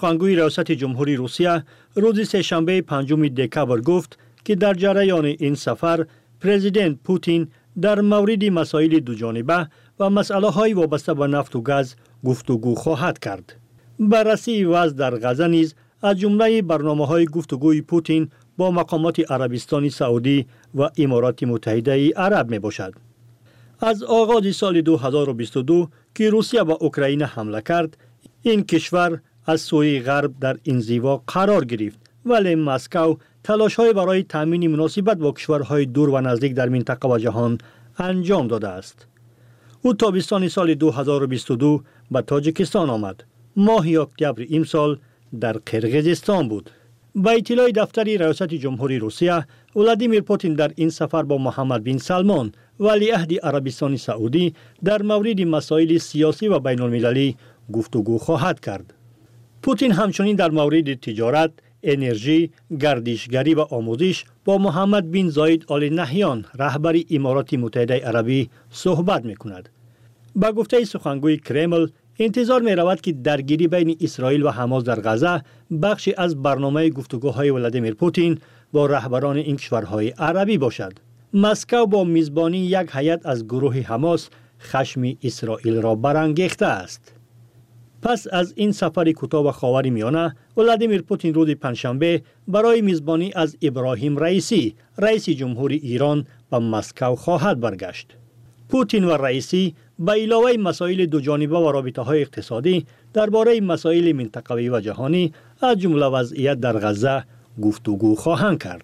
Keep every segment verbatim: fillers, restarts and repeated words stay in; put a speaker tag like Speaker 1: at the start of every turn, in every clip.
Speaker 1: سخنگوی ریاست جمهوری روسیه روز سه‌شنبه پنجم دکامبر گفت که در جریان این سفر پرزیدنت پوتین در مورد مسائل دوجانبه و مسائل وابسته به نفت و گاز گفتگو خواهد کرد. بررسی وضع در غزه نیز از جمله برنامه‌های گفتگوی پوتین با مقامات عربستان سعودی و امارات متحده عرب می باشد. از آغاز سال دو هزار و بیست و دو که روسیه به اوکراین حمله کرد، این کشور از سوی غرب در انزوا قرار گرفت، ولی مسکو تلاش‌های برای تامین مناسبت با کشورهای دور و نزدیک در منطقه و جهان انجام داده است. او تابستان سال دو هزار و بیست و دو به تاجیکستان آمد. ماه اکتبر امسال در قرقیزستان بود. با اطلاع دفتر ریاست جمهوری روسیه، ولادیمیر پوتین در این سفر با محمد بن سلمان ولیعهد عربستان سعودی در مورد مسائل سیاسی و بین المللی گفتگو خواهد کرد. پوتین همچنین در مورد تجارت، انرژی، گردشگری و آموزش با محمد بن زاید آل نهیان رهبر امارات متحده عربی صحبت می‌کند. با گفته سخنگوی کرمل، انتظار می رود که درگیری بین اسرائیل و حماس در غزه بخشی از برنامه گفتگوهای ولادیمیر پوتین با رهبران این کشورهای عربی باشد. مسکو با میزبانی یک هیئت از گروه حماس خشم اسرائیل را برانگیخته است. پس از این سفر کوتاه به خاورمیانه، ولادیمیر پوتین روز پنجشنبه برای میزبانی از ابراهیم رئیسی، رئیس جمهوری ایران، به مسکو خواهد برگشت. پوتین و رئیسی به علاوه مسائل دوجانبه و رابطه‌های اقتصادی درباره مسائل منطقوی و جهانی از جمله وضعیت در غزه گفتگو خواهند کرد.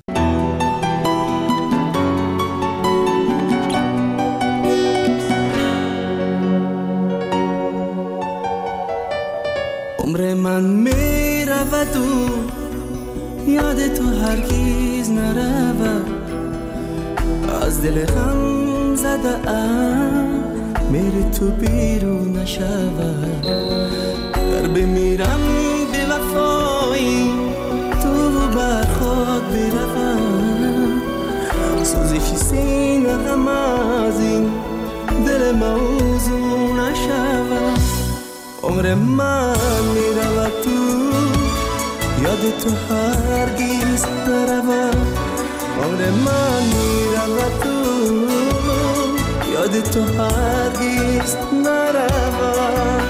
Speaker 2: عمر من می رود و یاد تو هرگز نرود، از دل غم زده ام میری تو بیرون نشود. در بمیرم به وفایی تو بر خود بروم، سوزش سینه غم از این دل موضوع نشود. عمر من میرود تو یاد تو هرگز نرود، عمر من میرود تو یاد تو هرگز نرود.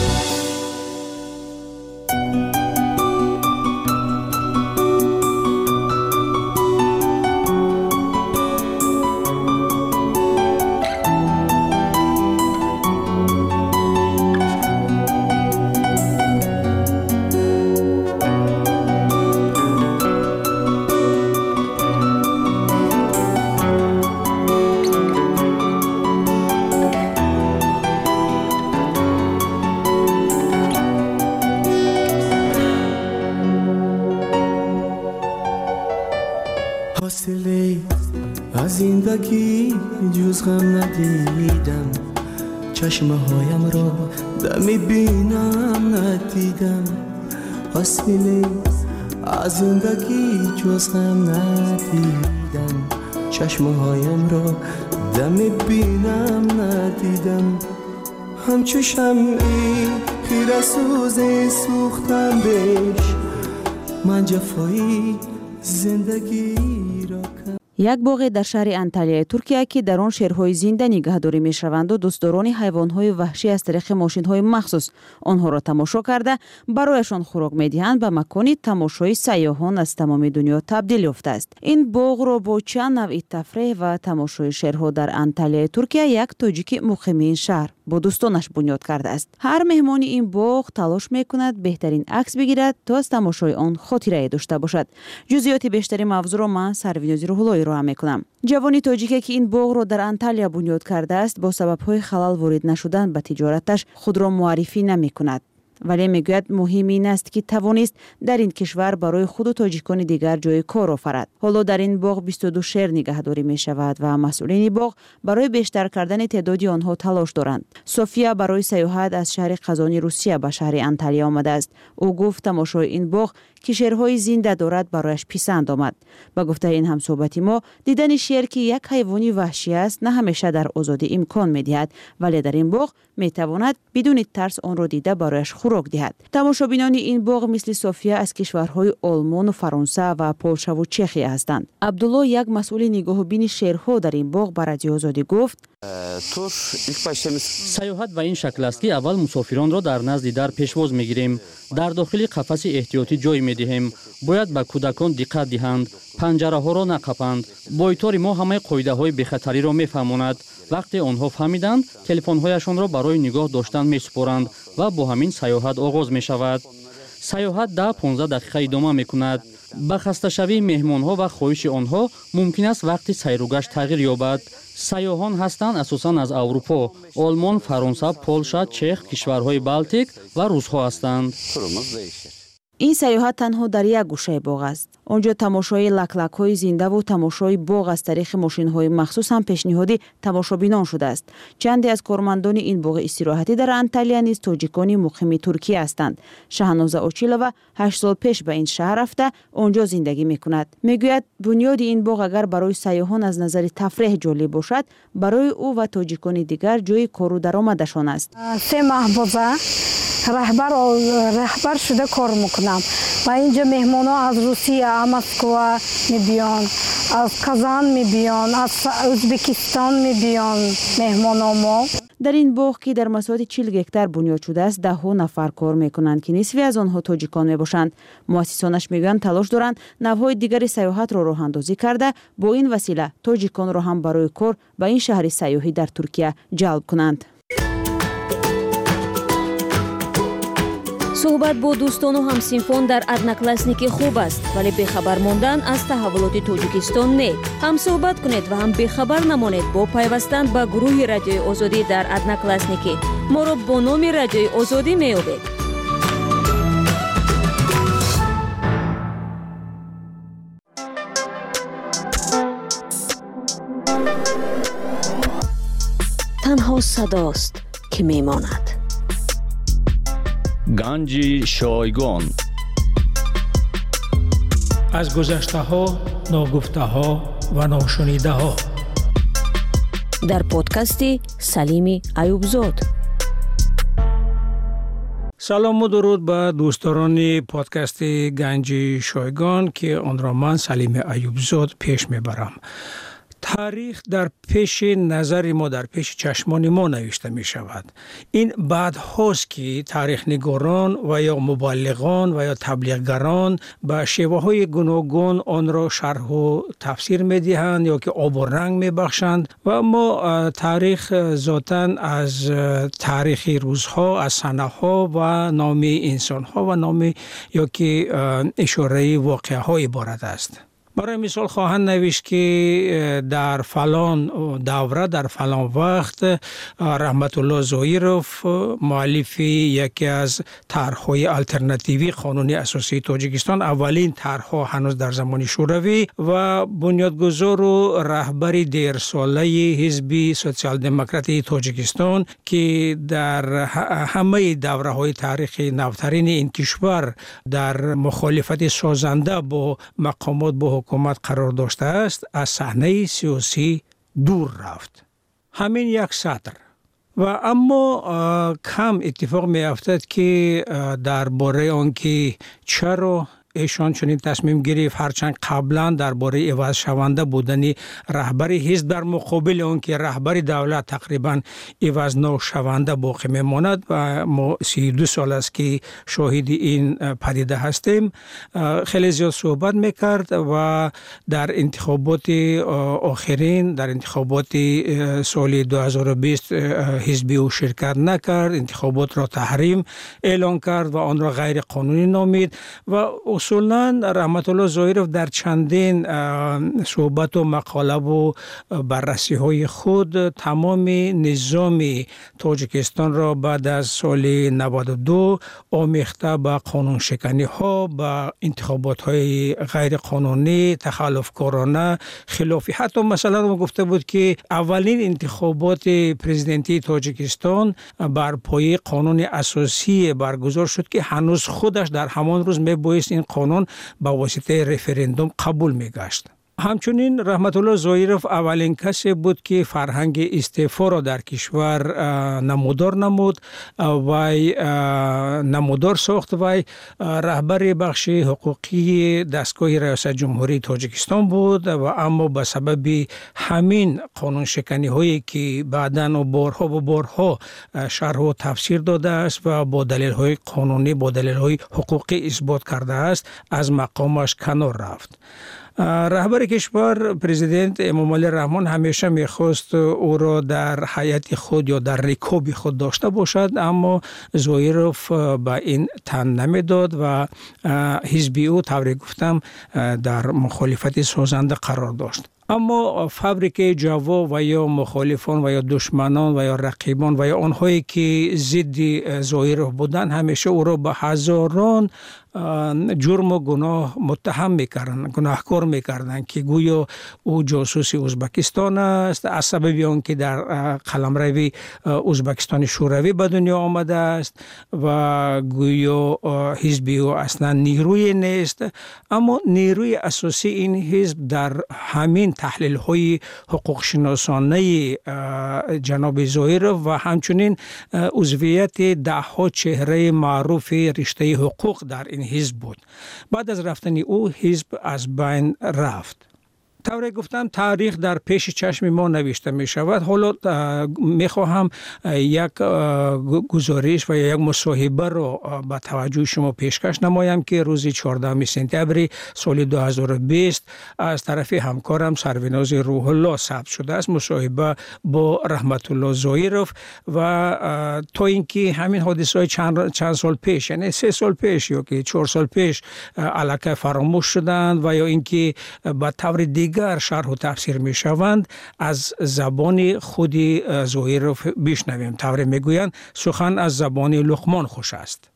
Speaker 2: حاصله از زندگی جز غم ندیدم، چشمه هایم را دمی بینم ندیدم. حاصله از زندگی جز غم ندیدم، چشمه هایم را دمی بینم ندیدم. همچو شمعی خیره سوز سوختم بهش، من جفایی زندگی را کردم.
Speaker 3: یک باغ در شهر انتالیای ترکیه که در آن شیرهای زنده نگهداری می‌شوند و دوستداران حیوانات وحشی از طریق ماشین‌های مخصوص آنها را تماشا کرده برایشان خوراک می‌دهند به مکانی تماشای سیاحان از تمام دنیا تبدیل یافته است. این باغ را با چند نوع تفریح و تماشای شیرها در انتالیای ترکیه یک تاجیک مقیم این شهر با دوستانش بنیاد کرده است. هر مهمان این باغ تلاش می‌کند بهترین عکس بگیرد تا از تماشای آن خاطره داشته باشد. جزئیات بیشتری موضوع را من سرویناز روح‌اللهی را می‌کنم. جوانی تاجیکی که این باغ را در انتالیا بنیاد کرده است با سبب‌های خلل وارد نشدن به تجارتش خود را معرفی نمی‌کند، ولی میگوید مهم این است که توانست در این کشور برای خود و تاجیکان دیگر جای کار آفرد. حالا در این باغ بیست و دو شیر نگهداری می شود و مسئولین باغ برای بیشتر کردن تعداد آنها تلاش دارند. سوفیا برای سیاحت از شهر قزانی روسیه به شهر انتالیا آمده است. او گفت تماشای این باغ که شیرهای زنده دارد برایش پسند آمد. با گفته این همصحبتی ما، دیدن شیر که یک حیوانی وحشی است نه همیشه در آزادی امکان می‌دهد، ولی در این باغ می‌تواند بدون ترس آن را دیده برایش خوراک دهد. تماشابینان این باغ مثل صوفیا از کشورهای آلمان و فرانسه و پولشا و چخیه هستند. عبدالله یک مسئول نگاه بین شیرها در این باغ به رادیو آزادی گفت:
Speaker 4: سیاحت به این شکل است که اول مسافران را در نزد در پیشواز میگیریم، در داخل قفس احتیاطی جای میدهیم، باید به کودکان دقت دهند، پنجره ها را نقاپند. بایتار ما همه قاعده های بخطری را میفهماند. وقتی آنها فهمیدند، تلفن هایشان را برای نگاه داشتن میسپارند و با همین سیاحت آغاز می شود. سیاحت ده پانزده دقیقه ادامه می کند. به خسته شوی مهمان ها و خواهش آنها ممکن است وقتی سیر و گشت تغییر یابد. سیاحان هستند اساساً از اروپا، آلمان، فرانسه، پولشا، چخ، کشورهای بالتیک و روس ها هستند.
Speaker 3: این سیاحت تنها در یک گوشه باغ است. آنجا تماشای لکلک‌های زنده و تماشای باغ از طریق ماشین‌های مخصوص هم پیشنهادی تماشابینان شده است. چندی از کارمندان این باغ استراحتی در انتالیا نیز تاجیکان مقیم ترکیه هستند. شهنازه اوچیلووا هشت سال پیش به این شهر رفته آنجا زندگی می‌کند. میگوید بنیاد این باغ اگر برای سیاحان از نظر تفریح جالب باشد، برای او و تاجیکان دیگر جای کار و درآمدشان است.
Speaker 5: سه محبوبه رهبر رهبر شده کار میکنم و اینجا مهمانا از روسیه، مسکو میبیان، از کازان میبیان، از ازبکستان میبیان مهمانا ما.
Speaker 3: در این باغ که در مساحت چهل هکتار بنیاد شده است، ده ها نفر کار میکنند که نصفی از آنها تاجیکان میباشند. مؤسسانش میگویند تلاش دارند نوهای دیگری سیاحت را راه اندازی کرده با این وسیله تاجیکان را هم برای کار به این شهر سیاحی در ترکیه جلب کنند.
Speaker 6: صحبت با دوستان و همسنفان در ادناکلاسنیکی خوب است، ولی بخبر ماندن از تحولات تاجیکستان نه. هم صحبت کنید و هم بخبر نمانید با پیوستن به گروه رادیوی آزادی در ادناکلاسنیکی. ما را با نام رادیوی آزادی میابید. تنها صداست که میماند.
Speaker 7: گنج شایگان.
Speaker 8: از گذشته ها، ناگفته ها و ناشنیده ها.
Speaker 6: در پادکست سلیم ایوبزاد.
Speaker 8: سلام و درود به دوستان پادکست گنج شایگان که آن را من سلیم ایوبزاد پیش میبرم. تاریخ در پیش نظر ما، در پیش چشمان ما نوشته می شود. این بعد هاست که تاریخ نگاران و یا مبلغان و یا تبلیغگران به شیوه های گوناگون آن را شرح و تفسیر می دهند یا که آب و رنگ می بخشند و ما تاریخ ذاتاً از تاریخ روزها، از سنه ها و نام انسان ها و نام یا که اشاره واقعه های عبارت است. برای مثال خواهند نوشت که در فلان دوره، در فلان وقت رحمت الله ظاهروف مؤلف یکی از طرح‌های الटरनेटिव्ی قانون اساسی تاجیکستان، اولین طرح‌ها هنوز در زمان شوروی و بنیادگذار و رهبر دیرساله حزب سوسیال دموکراتی تاجیکستان که در همه دوره‌های تاریخی نوترین این کشور در مخالفت سازنده با مقامات با حکومت قرار داشته است، از صحنه سیاسی دور رفت. همین یک سطر. و اما کم اتفاق می افتد که درباره آنکه چرا ایشان چنین تصمیم گرفت، هرچند قبلا درباره عوض شونده بودن رهبر حزب در مقابل آن که رهبر دولت تقریبا عوض نشونده باقی میماند و ما سی و دو سال است که شاهد این پدیده هستیم، خیلی زیاد صحبت میکرد و در انتخابات آخرین، در انتخابات سال دو هزار و بیست حزبی او شرکت نکرد، انتخابات را تحریم اعلان کرد و آن را غیر قانونی نامید و اصولاً رحمت الله ظاهروف در چندین صحبت و مقاله و بررسی های خود تمام نظام تاجیکستان را بعد از سال نود و دو آمیخته به قانون شکنی ها، به انتخابات های غیر قانونی، تخلفکارانه، خلافی. حتی مثلا ما گفته بود که اولین انتخابات پرزیدنتی تاجیکستان بر پایه قانون اساسی برگزار شد که هنوز خودش در همان روز میبایست این قانون با واسطه رفراندوم قبول میگشت. همچنین رحمت الله ظاهرов اولین کسی بود که فرهنگ استعفا را در کشور نمودار نمود و نمودار ساخت و رهبر بخش حقوقی دستگاه ریاست جمهوری تاجیکستان بود و اما به سبب همین قانون شکنی هایی که بعداً و بارها و بارها شرح و تفسیر داده است و با دلیل های قانونی با دلیل های حقوقی اثبات کرده است از مقامش کنار رفت. رهبر کشور پرزیدنت امام علی رحمان همیشه میخواست او را در حیات خود یا در رکاب خود داشته باشد، اما ظاهرов به این تن نمیداد و حزب او طوری گفتم در مخالفت سازنده قرار داشت. اما فابریکه جوا و یا مخالفان و یا دشمنان و یا رقیبان و یا آنهایی که ضد ظاهرов بودند همیشه او را به هزاران جرم و گناه متهم میکردن، گناهکار میکردن که گویا او جاسوس ازبکستان است از سبب آن که در قلمرو ازبکستان شوروی به دنیا آمده است و گویا حزب او اصلا نیروی نیست. اما نیروی اساسی این حزب در همین تحلیل های حقوق شناسانه جناب ظاهرов و همچنین عضویت ده ها چهره معروف رشته حقوق در این حزب بود. بعد از رفتن او حزب از بین رفت. طوری گفتم تاریخ در پیش چشم ما نوشته می شود. حالا می خواهم یک گزارش و یک مصاحبه را به توجه شما پیشکش نمایم که روز چهاردهم سپتامبر سال دو هزار و بیست از طرف همکارم سروناز روح الله ثبت شده است. مصاحبه با رحمت الله ظاهرов و تا اینکه همین حادثه های چند, چند سال پیش یعنی سه سال پیش یا که چهار سال پیش الکی فراموش شدند و یا اینکه به طور دیگر شرح و تفسیر می شوند از زبان خود ظاهرов بشنویم. طوری می گویند سخن از زبان لقمان خوش است.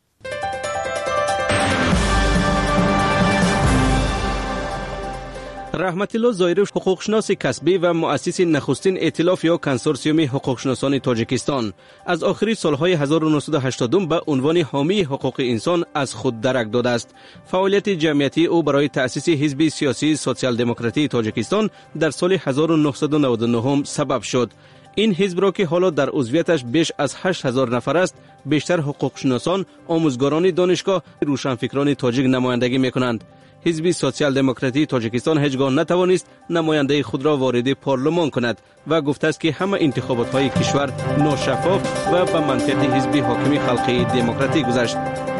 Speaker 9: رحمت الله ظاهرov حقوقشناس کسبی و مؤسس نخستین ائتلاف یا کنسورسیوم حقوقشناسان تاجیکستان از آخر سالهای هزار و نهصد و هشتاد به عنوان حامی حقوق انسان از خود درک داده است. فعالیت جمعیتی او برای تأسیس حزب سیاسی سوسیال دموکراتی تاجیکستان در سال هزار و نهصد و نود و نه سبب شد. این حزب را که حالا در عضویتش بیش از هشت هزار نفر است، بیشتر حقوقشناسان، آموزگاران دانشگاه، روشنفکران تاجیک نمایندگی می‌کنند. حزب سوسیال دموکراتی تاجیکستان هیچگاه نتوانست نماینده خود را وارد پارلمان کند و گفته است که همه انتخابات های کشور ناشفاف و به منطق حزب حاکم خلقی دموکراتی گذشت.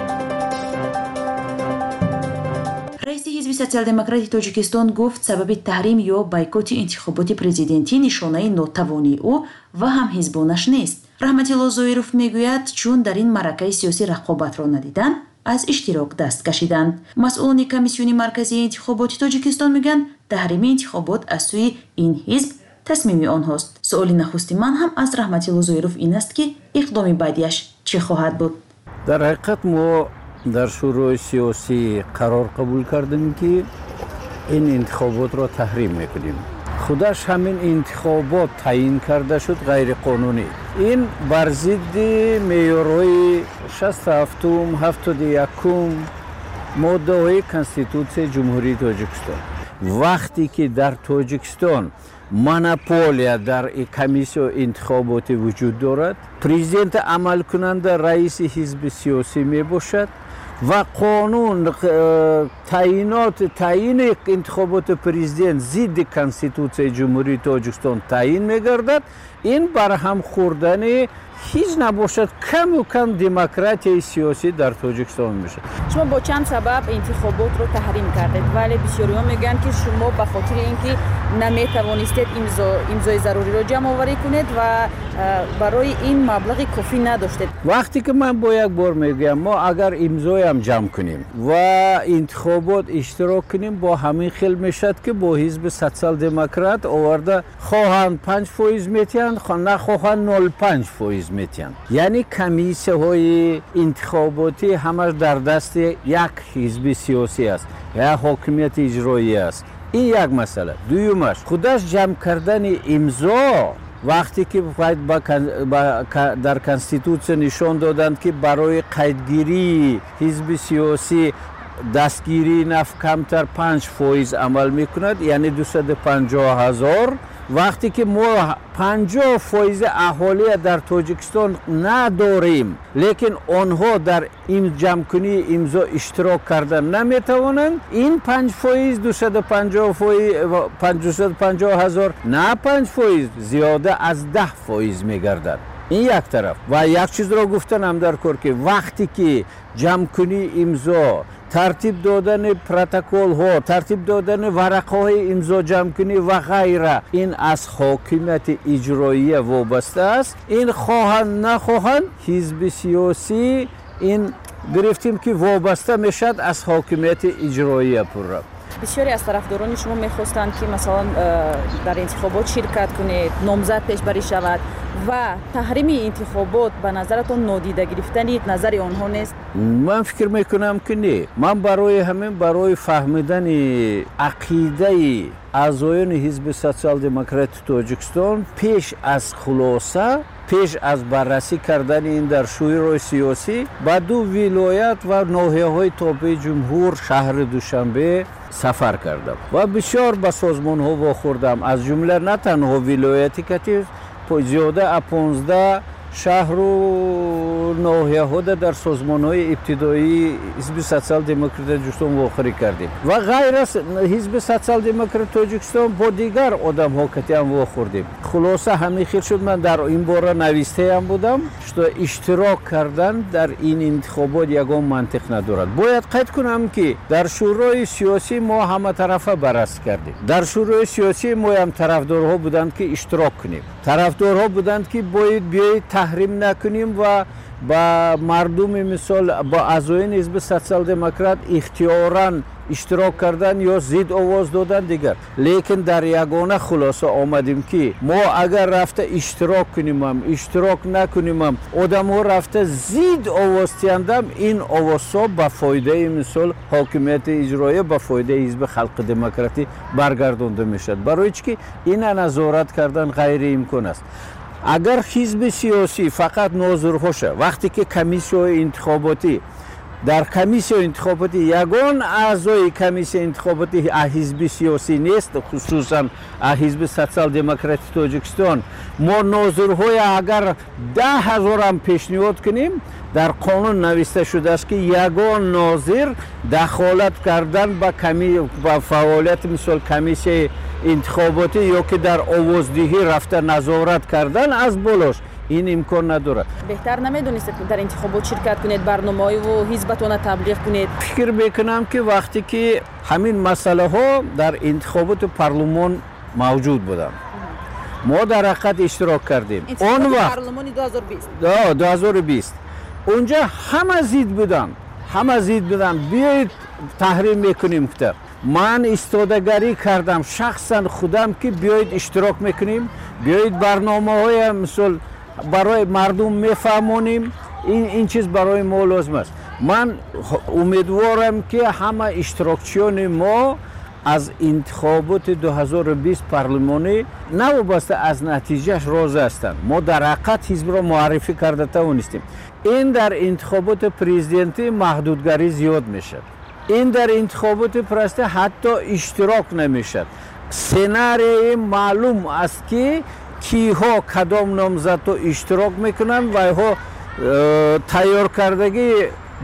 Speaker 3: رئیس حزب سوسیال دموکراتی تاجیکستان گفت سبب تحریم یا بایکوت انتخابات پرزیدنتی نشانه ناتوانی او و هم حزبانش نیست. رحمت الله ظاهرов میگوید چون در این معرکه سیاسی رقابت را ندیدند از اشتراک دست کشیدند. مسئولان کمیسیون مرکزی انتخابات تاجیکستان میگن تحریم انتخابات از سوی این حزب تصمیم آنهاست. سوال نخستی من هم از رحمت الله ظاهرov این است که اقدام بعدیش چه خواهد بود؟
Speaker 10: در حقیقت ما در شورای سیاسی قرار قبول کردیم که این انتخابات را تحریم میکنیم. خودش همین انتخابات تعیین کرده شد غیر قانونی. این بر ضد معیارهای شصت و هفت هفتاد و یک ماده های کنستیتوسیون جمهوری تاجیکستان. وقتی که در تاجیکستان مونوپولیا در کمیسیون انتخاباتی وجود دارد، پرزیدنت عمل کننده رئیس حزب سیاسی می باشد و قانون تعیینات تعیین انتخابات پرزیدنت ضد کنستیتوسیون جمهوری تاجیکستان تعیین می‌گردد. این برهم خوردن هیچ نباشد کم و کم دموکراسی سیاسی در تاجیکستان میشه.
Speaker 3: شما با چند سبب انتخابات رو تحریم کردید ولی بسیاری‌ها میگن که شما به خاطر اینکه نمیتوانستید امضا امضای ضروری رو جمع آوری کنید و برای این مبلغ کافی نداشتید.
Speaker 10: وقتی که من با یک بار میگم ما اگر امضای هم جمع کنیم و انتخابات اشتراک کنیم با همین خیل میشد که با حزب سوسیال دموکرات آورده خواهند پنج فیصد میتین نخواهند نود و پنج فیصد میتین. یعنی کمیسیه های انتخاباتی همش در دست یک حزب سیاسی است یا حاکمیت اجرایی است. این یک مسئله. دویمش خودش جمع کردن امضا وقتی که در کنستیتوسیون نشان دادند که برای قیدگیری حزب سیاسی دستگیری نفت کمتر پنج فویز عمل میکند، یعنی دویست و پنجاه هزار. وقتی که ما پنجاه فویز اهالی در تاجیکستان نداریم، لیکن آنها در این جمع‌کنی امضا اشتراک کردن نمیتوانند، این پنج فویز دویست و پنجاه فویز دویست و پنجاه هزار نه پنج فویز زیاده از ده فویز میگردد. این یک طرف. و یک چیز را گفتنم در کار که وقتی که جمع‌کنی امضا، ترتیب دادن پروتکل ها، ترتیب دادن ورقه های امضا جمع‌کنی و غیره، این از حاکمیت اجرایی وابسته است. این خواهند نخواهند حزب سیاسی این گرفتیم که وابسته میشد از حاکمیت اجرایی پورا.
Speaker 3: بسیاری از طرفداران شما میخواستند که مثلا در انتخابات شرکت کنید، نامزد پیشبری شود و تحریم انتخابات به نظرتون نادیده گرفتن نظر آنها نیست؟
Speaker 10: من فکر میکنم که نه. من برای همین برای فهمیدن عقیده اعضایان حزب سوسیال دموکرات تاجیکستان پیش از خلاصه، پیش از بررسی کردن این در شورای سیاسی با دو ولایت و ناحیه‌های تابع جمهور شهر دوشنبه سفر کردم و بسیار به سازمان ها واخوردم، از جمله نه تنها ولایتی که زیاده از پانزده شهر و ناحیه ها در سازمان های ابتدایی حزب سوسیال دموکرات تاجیکستان واخوری کردیم و غیر از حزب سوسیال دموکرات تاجیکستان با دیگر آدم ها که هم واخوردیم. خلاصه همین خیر شد من در این باره نویسته هم بودم که اشتراک کردن در این انتخابات یگان منطق ندارد. باید قید کنم که در شورای سیاسی ما همه طرفه بررسی کردیم. در شورای سیاسی ما هم طرفدارها بودند که اشتراک کنیم، طرفدارها بودند که باید بیایید تحریم نکنیم و با مردم مثال با اعضایان حزب سوسیال دموکرات اختیاراً اشتراک کردن یا زید آواز دادن دیگر. لیکن در یگانه خلاصه آمدیم که ما اگر رفته اشتراک کنیم هم اشتراک نکنیم هم آدم ها رفته زید آواز تیندم، این آواز ها به فایده مثال حاکمیت اجرایی به فایده حزب خلق دموکراتی برگردانده میشد. برای چی که این نظارت کردن غیر امکان است. اگر حزب سیاسی فقط ناظرهاشه، وقتی که کمیسیون انتخاباتی در کمیسیون انتخاباتی یگان اعضای کمیسیون انتخاباتی حزب سیاسی نیست، خصوصا حزب سوسیال دموکرات تاجیکستان، ما ناظرهای اگر ده هزار هم پیشنهاد کنیم در قانون نوشته شده است که یگان ناظر دخالت کردن با کمی با فعالیت مثل کمیسیون انتخاباتی یا که در آوازدهی رفته نظارت کردن از بالاش این امکان نداره.
Speaker 3: بهتر نمیدونید در انتخابات شرکت کنید، برنامه‌های و حزبتون تبلیغ کنید؟
Speaker 10: فکر میکنم که وقتی که همین مسئله ها در انتخابات پارلمان موجود بودن ما در حقیقت اشتراک کردیم.
Speaker 3: اون وقت پارلمان دو هزار و بیست
Speaker 10: دو هزار و بیست اونجا همه زید بودن، همه زید بودن بیایید تحریم میکنیم کتر. من استادگری کردم شخصا خودم که بیایید اشتراک میکنیم، بیایید برنامه های مثل برای مردم میفهمونیم، این این چیز برای ما لازم است. من امیدوارم که همه اشتراکچیان ما از انتخابات دو هزار و بیست پارلمانی نوابسته از نتیجهش راضی هستند. ما در حقیقت حزب را معرفی کرده توانستیم. این در انتخابات پرزیدنتی محدودگری زیاد میشد، این در انتخابات پرسته حتی اشتراک نمیشد. سناریوی معلوم است که کیها کدام نامزد اشتراک میکنن و ها تیار کردگی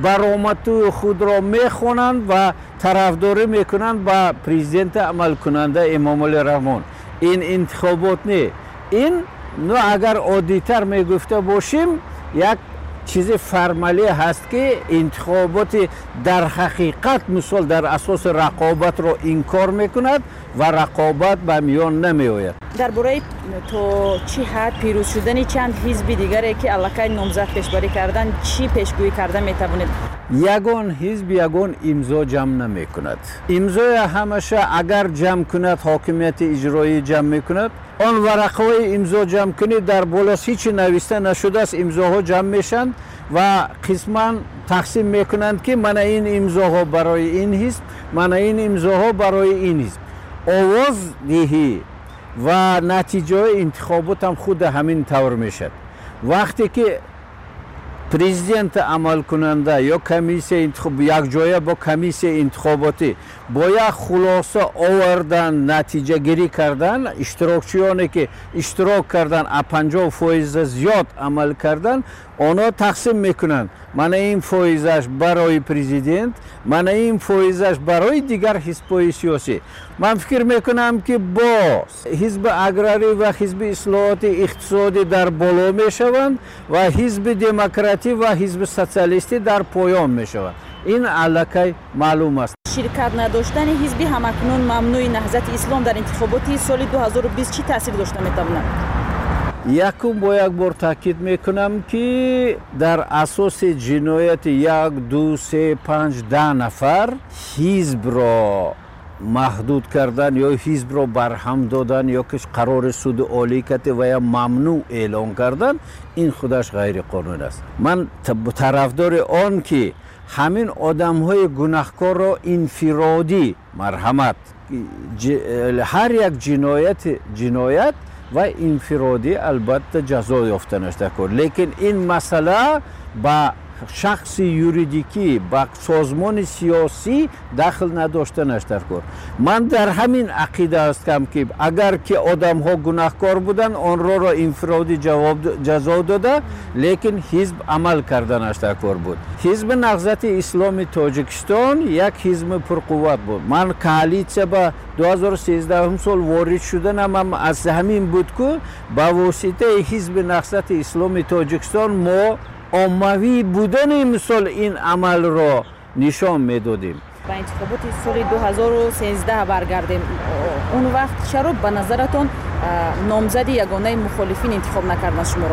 Speaker 10: برآمد خود را میخونند و طرفداری میکنند با پرزیدنت عمل کننده امام علی رحمان. این انتخابات نه. این نه اگر عادی‌تر میگفته باشیم یک چیز فرمالی هست که انتخابات در حقیقت مثال در اساس رقابت را انکار میکند و رقابت به میان نمی آید.
Speaker 3: درباره تو چی حد پیروز شدن چند حزب دیگری که علاقه نامزد پیشبری کردن چی پیشگویی کرده میتوانید؟
Speaker 10: یگان حزب یگان امضا جمع نمی کند. امضای همشه اگر جمع کند حاکمیت اجرایی جمع میکند، آن ورقه های امضا جمع کنید در بالاش هیچ نوشته نشده است، امضاها جمع میشن و قسما تقسیم میکنند که من این امضاها برای این حزب، من این امضاها برای این حزب. آواز دهی و نتیجه انتخابات هم خود همین طور میشد. وقتی که президент амал кунанда ё комиссия интихоб якҷоя бо комиссия интихоботӣ бояд хулоса овардан натиҷагирӣ кардан иштирокчиёне ки иштирок кардан а панҷоҳ фоиза зиёд амал кардан онҳо тақсим мекунанд мана ин фоизаш барои президент мана ин фоизаш барои дигар ҳизбҳои сиёсӣ ман фикр мекунам ки бо ҳизби аграрӣ ва ҳизби ислоҳоти иқтисодӣ дар боло мешаванд ва ҳизби демократӣ ва ҳизби социалистӣ дар поён мешаванд ин аллакай маълум аст
Speaker 3: ширкат надоштани ҳизби ҳамакнун мамнӯи наҳзати ислом дар интихоботи соли дуҳазору бист чӣ таъсир дошта метавонад?
Speaker 10: якум бо як бор таъкид мекунам ки дар асоси ҷинояти як ду се панҷ даҳ нафар ҳизбро маҳдуд кардан ё ҳизбро барҳам додан ё ки қарори суди олӣ карди ва я мамнӯъ эълон кардан ин худаш ғайриқонунӣ аст ман тарафдори он ки ҳамин одамҳои гунаҳкорро инфиродӣ марҳамат ҳар як ҷиноят ва инфиродӣ албатта ҷазо ёфта наштакор лекин ин масъала ба шахси юридикӣ ба созмони сиёсӣ дахл надошта наштакор ман дар ҳамин ақида ҳастам ки агар ки одамҳо гунаҳкор буданд онҳоро инфиродӣ ҷазо дода лекин ҳизб амал карда наштакор буд ҳизби наҳзати исломи тоҷикистон як ҳизби пурқувват буд ман коалитсия ба дуҳазору сенздаҳум сол ворид шуданам аз ҳамин буд ки ба воситаи ҳизби наҳзати исломи тоҷикистон мо оммавӣ будани мисол ин амалро нишон медодем
Speaker 3: ба интихоботи соли дуҳазору сенздаҳ баргардем он вақт чаро ба назаратон номзади ягонаи мухолифин интихоб накарданд шуморо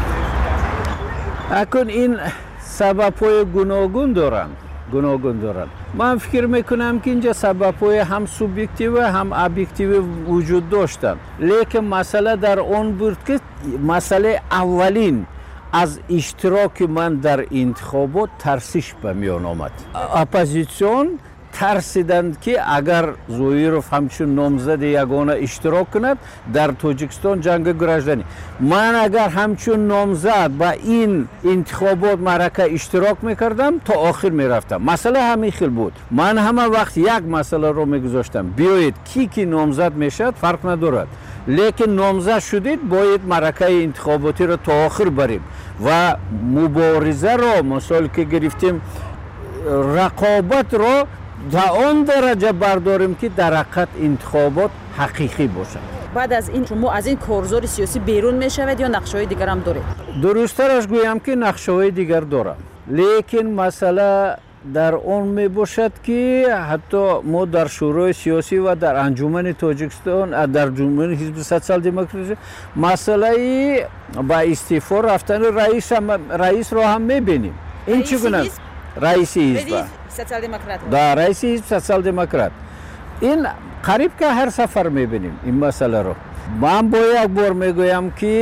Speaker 10: акун ин сабабҳои гуногун доранд гуногун доранд ман фикр мекунам ки инҷа сабабҳои ҳам субъективӣ ҳам объективӣ вуҷуд доштанд лекин масъала дар он буд ки масъалаи аввалин аз иштироки ман дар интихобот тарсиш ба миён омад оппозитсион тарсиданд ки агар зоиров ҳамчун номзади ягона иштирок кунад дар тоҷикистон ҷанги гражданӣ ман агар ҳамчун номзад ба ин интихобот маърака иштирок мекардам то охир мерафтам масъала ҳамин хел буд ман ҳама вақт як масъаларо мегузоштам биёед ки ки номзад мешавад фарқ надорад лекин номзад шудед бояд маъракаи интихоботиро то охир барем ва муборизаро мисол ки гирифтем рақобатро да он дараҷа бардорем ки дар ҳақиқат интихобот ҳақиқӣ бошад
Speaker 3: баъд аз ин шумо аз ин корзори сиёсӣ берун мешавед ё нақшаҳои дигарам доред?
Speaker 10: дурусттараш гӯям ки нақшаҳои дигар дорам лекин масъала дар он мебошад ки ҳатто мо дар шӯрои сиёсӣ ва дар анҷумани тоҷикистон дар анҷумани ҳизби социал-демократӣ масъалаи ба истеъфо рафтани раисро ҳам мебинем ин чӣ гуна раиси ҳизба да раиси ҳизб социал-демократ ин қариб ки ҳар сафар мебинем ин масъаларо ман бо як бор мегӯям ки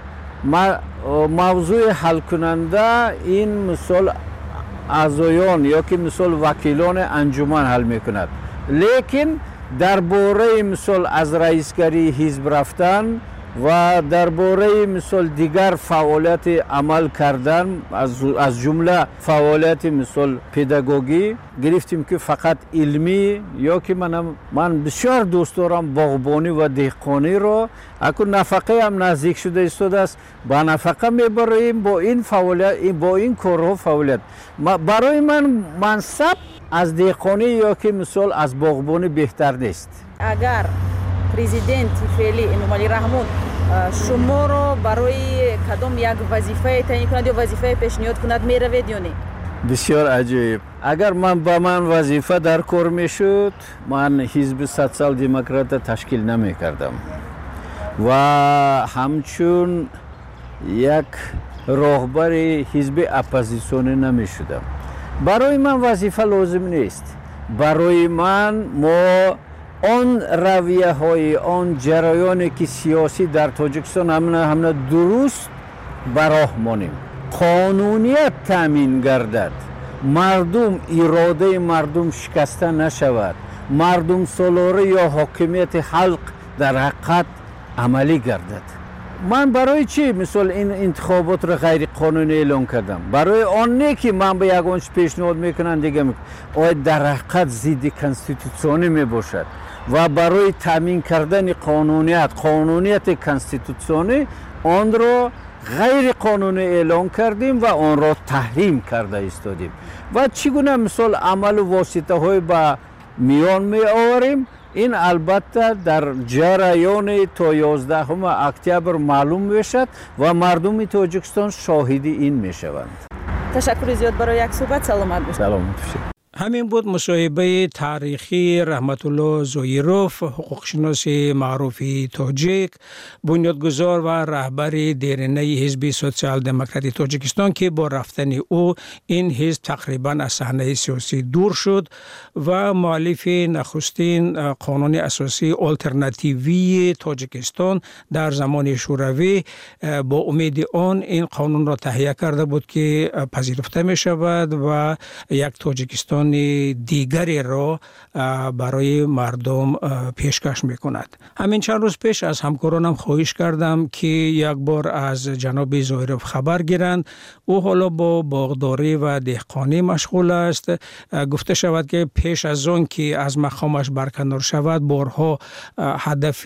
Speaker 10: мавзӯи ҳалкунанда ин мисол аъзоён ё ки мисол вакилони анҷуман ҳал мекунад лекин дар бораи мисол аз раисгарии ҳизб рафтан ва дар бораи мисол дигар фаъолияти амал кардан аз ҷумла фаъолияти мисол педагогӣ гирифтем ки фақат илмӣ ё ки ман бисёр дӯст дорам боғбонӣ ва деҳқониро акун нафақаам наздик шуда истодааст ба нафақа мебароем бо ин фаъолият бо ин корҳо фаъолият барои ман мансаб аз деҳқонӣ ё ки мисол аз боғбонӣ беҳтар нест
Speaker 3: агар президенти феълӣ эмомалӣ раҳмон шуморо барои кадом як вазифае таъин кунад ё вазифае пешниҳод кунад меравед ё не?
Speaker 10: бисёр аҷоиб агар ман ба ман вазифа дар кор мешуд ман ҳизби социал-демократа ташкил намекардам ва ҳамчун як роҳбари ҳизби оппозитсионӣ намешудам барои ман вазифа лозим нест барои ман мо он равияҳои он ҷараёне ки сиёсӣ дар тоҷикистон ҳамна дуруст ба роҳ монем қонуният таъмин гардад мардум иродаи мардум шикаста нашавад мардумсолорӣ ё ҳокимияти халқ дар ҳақиқат амалӣ гардад من برای چی مثلا این انتخابات را غیر قانونی اعلام کردم؟ برای آن نه که من به یگانش پیشنهاد میکنم دیگه آید در حقیقت ضد کنستیتوسیونی میباشد و برای تامین کردن قانونیت قانونیت کنستیتوسیونی آن را غیر قانونی اعلام کردیم و آن را تحریم کرده ایستادیم و چگونه مثال عمل و واسطه های به میان می آوریم. این البته در جریان تا یازدهم اکتبر معلوم میشد و مردم تاجیکستان شاهد این میشوند.
Speaker 3: تشکر زیاد برای یک صحبت. سلامت باشید.
Speaker 10: سلامت باشید.
Speaker 8: همین بود مصاحبه تاریخی رحمت الله زویروف، حقوقشناس معروف تاجیک، بنیادگذار و رهبر دیرینه حزب سوسیال دموکراتی تاجیکستان که با رفتن او این حزب تقریبا از صحنه سیاسی دور شد و مؤلف نخستین قانون اساسی آلترناتیوی تاجیکستان در زمان شوروی با امید آن این قانون را تهیه کرده بود که پذیرفته می شود و یک تاجیکستان دیگری را برای مردم پیشکش می کند. همین چند روز پیش از همکارانم خواهش کردم که یک بار از جناب زویروف خبر گیرند. او حالا با باغداری و دهقانی مشغول است. گفته شود که پیش از آن که از مقامش برکنار شود بارها هدف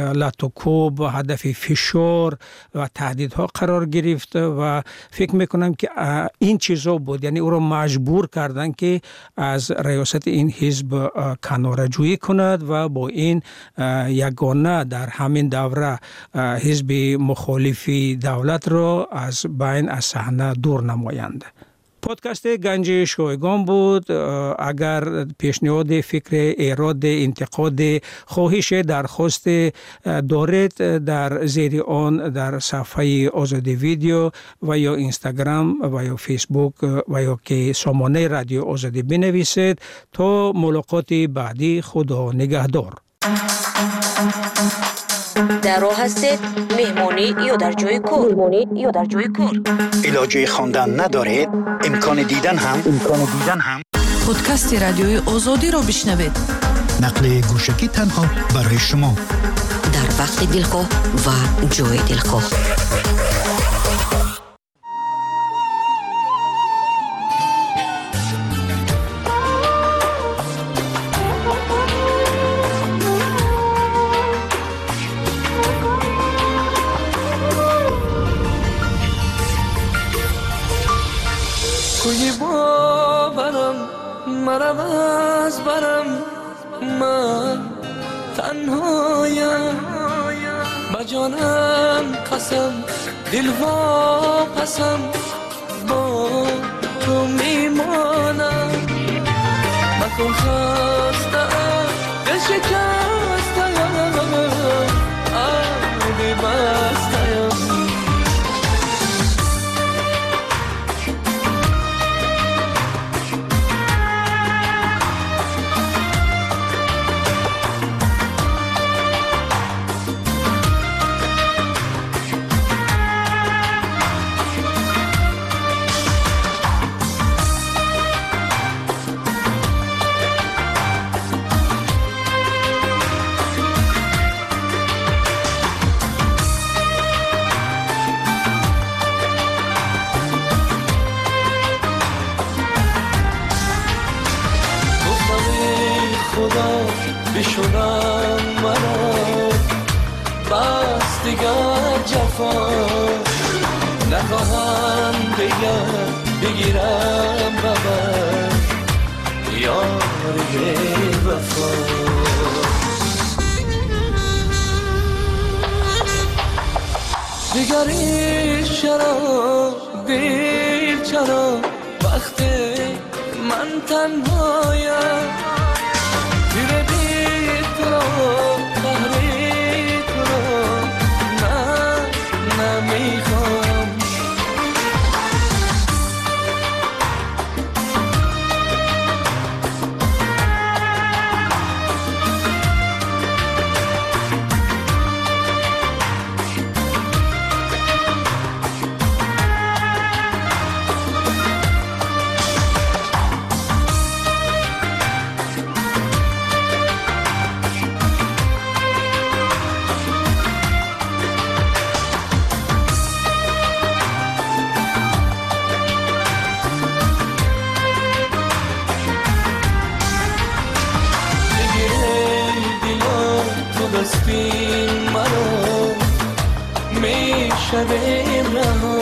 Speaker 8: لطوکوب و هدف فشار و تهدیدها قرار گرفت و فکر میکنم که این چیزا بود، یعنی او را مجبور کردن که از ریاست این حزب کناره‌جویی کند و با این یگانه در همین دوره حزب مخالف دولت را از بین از صحنه دور نمایند. پادکست گنج شایگان بود. اگر پیشنهاد، فکر، ایراد، انتقاد، خواهش، درخواست دارید در زیر آن در صفحه آزادی ویدیو و یا اینستاگرام و یا فیسبوک و یا که سامانه رادیو آزادی بنویسید. تا ملاقات بعدی، خدا نگهدار.
Speaker 6: در راه هستید، مهمانی یا در جای کار مهمانی یا در جای کار
Speaker 11: علاجه خواندن ندارید، امکان دیدن هم امکان دیدن هم
Speaker 12: پادکست رادیوی آزادی را بشنوید.
Speaker 11: نقل گوشکی تنها برای شما
Speaker 6: در وقت دلخواه و جای دلخواه.
Speaker 2: کوی باورم مرم از برم، من تنهایم با جانم قسم، دل وا پسم با تو میمانم. مکن خستم دل شکستم، آبی بستم. بشونم مرا بس دیگر جفا نخواهم دیگر بگیرم ببر یاری وفا. دیگری چرا دیر چرا وقتی من تنهایم، دیره دید تو را قهری تو را من نمیخوام. هستیم منو میشویم رها